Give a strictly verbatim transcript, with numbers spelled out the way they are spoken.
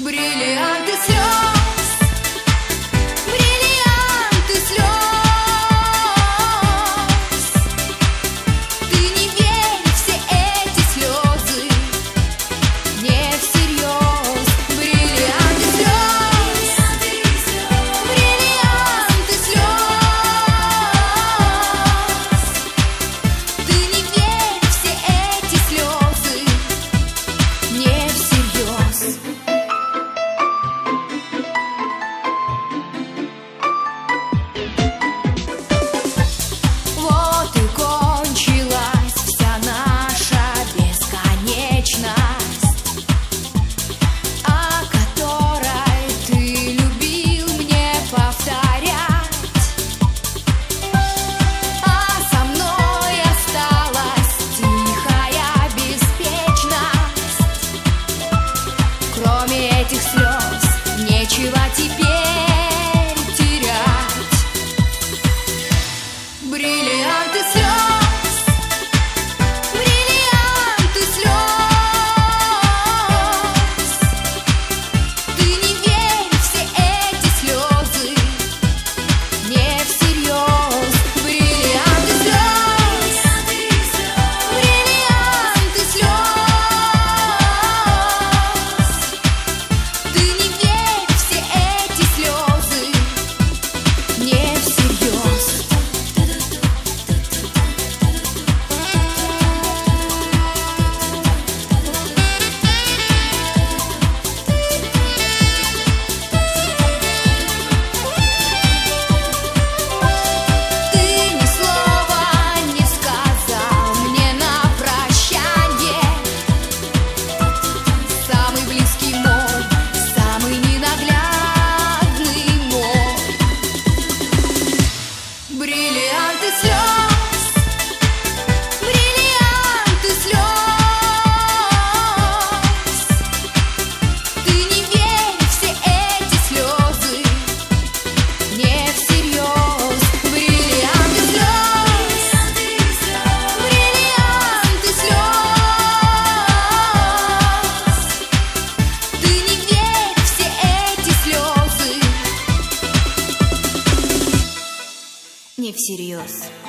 Бриллианты слез, бриллианты слез. Ты не верь в все эти слезы, не всерьез. Бриллианты слез, бриллианты слез. Ты не верь в все эти слезы, не всерьез. Вот и кончилась вся наша бесконечность, о которой ты любил мне повторять. А со мной осталась тихая беспечность. Кроме этих слез нечего теперь терять. Бриллианты слез, бриллианты слез. Ты не верь в все эти слезы, не всерьез. Бриллианты слез, бриллианты слез. Ты не верь в все эти слезы, не всерьез. Ты ни слова не сказал мне на прощанье. Самый близкий мой, самый ненаглядный мой. Бриллианты слез, бриллианты слез. Ты не верь в все эти слезы, не всерьез. Бриллианты слез, бриллианты слез. Ты не верь в все эти слезы, не всерьез.